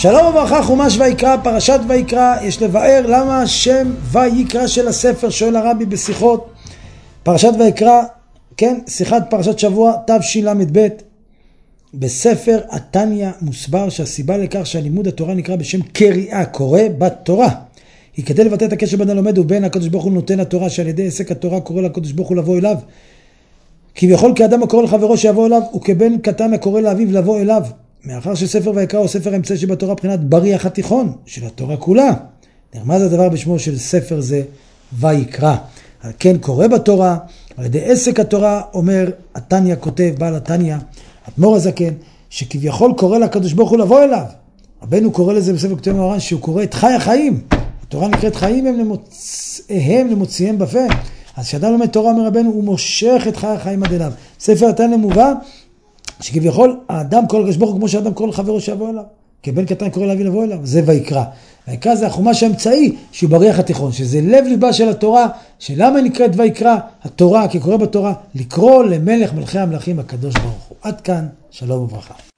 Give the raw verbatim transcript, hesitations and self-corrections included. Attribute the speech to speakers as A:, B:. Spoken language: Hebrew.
A: שלום וברכה, חומש ויקרא, פרשת ויקרא. יש לבאר למה השם ויקרא של הספר, שואל הרבי בשיחות. פרשת ויקרא, כן, שיחת פרשת שבוע תשל"ב. בספר התניא מוסבר שהסיבה לכך שהלימוד התורה נקרא בשם קריאה, קורא בתורה, היא כדי לבטא את הקשר בין הלומד ובין הקדוש ברוך הוא נותן התורה, שעל ידי עסק התורה קורא לקדוש ברוך הוא לבוא אליו. כביכול כאדם הקורא לחברו שיבוא אליו, וכבן קטן הקורא לאביו לבוא אליו. מאחר שספר ויקרא הוא ספר האמצעי שבתורה בחינת בריח התיכון של התורה כולה, נרמז הדבר בשמו של ספר זה ויקרא. על כן קורא בתורה, על ידי עסק התורה, אומר התניא, כותב בעל התניא, אדמו"ר הזקן, שכביכול קורא לקדוש ברוך הוא לבוא אליו. רבנו קורא לזה בספר כתוב מוהר"ן שהוא קורא את חי החיים. התורה נקראת חיים הם למוצאיהם, למוציאם בפה. אז כשאדם לומד תורה, אומר רבנו, הוא מושך את חי החיים עד אליו. ספר התניא מובא שכביכול האדם קורא לקדוש ברוך הוא כמו שאדם קורא לחברו שיבוא אליו. כבן קטן קורא לאביו לבוא אליו. זה ויקרא. ויקרא זה החומש האמצעי שהוא בריח התיכון, שזה לב ליבה של התורה. שלמה נקראת ויקרא? התורה, כי קורא בתורה, לקרוא למלך מלכי המלכים הקדוש ברוך הוא. עד כאן, שלום וברכה.